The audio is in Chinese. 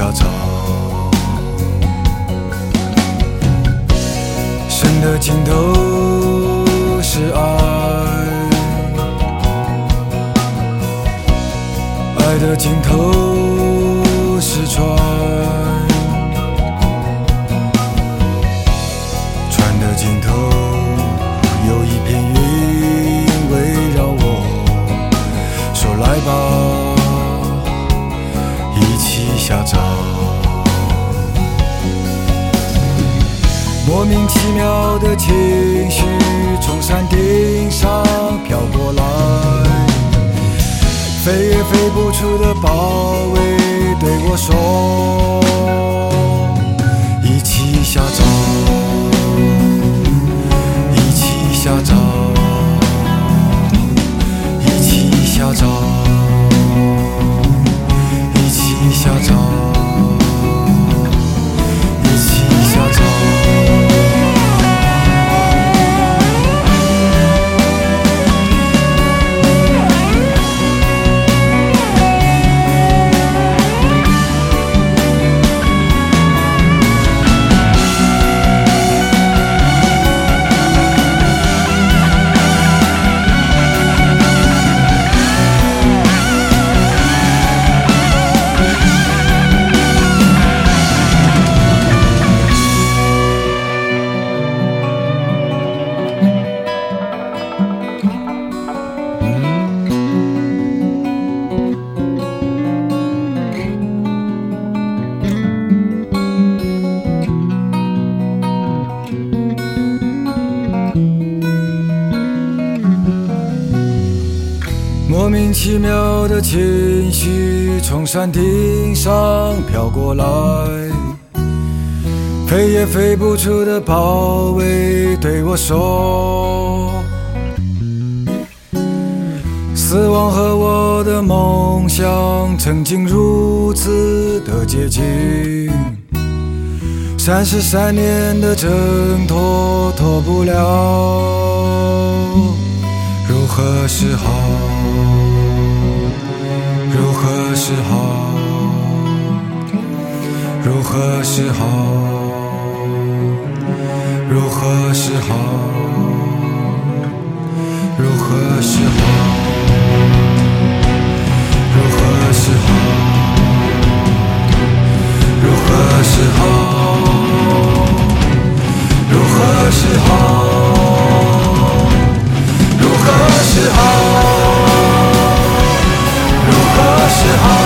下找。生的尽头是爱，爱的尽头是船，船的尽头有一片云围绕我，说来吧，一起下找。莫名其妙的情绪从山顶上飘过来，飞也飞不出的包围对我说，一起下找，一起下找，一起下找，一起下找，一起下找。莫名其妙的情绪从山顶上飘过来，飞也飞不出的包围对我说，死亡和我的梦想曾经如此的接近，33年的挣脱脱不了，如何是好？如何是好？如何是好？如何是好？如何是好？如何是好？如何是好？如何是好？如何是好？如何是好？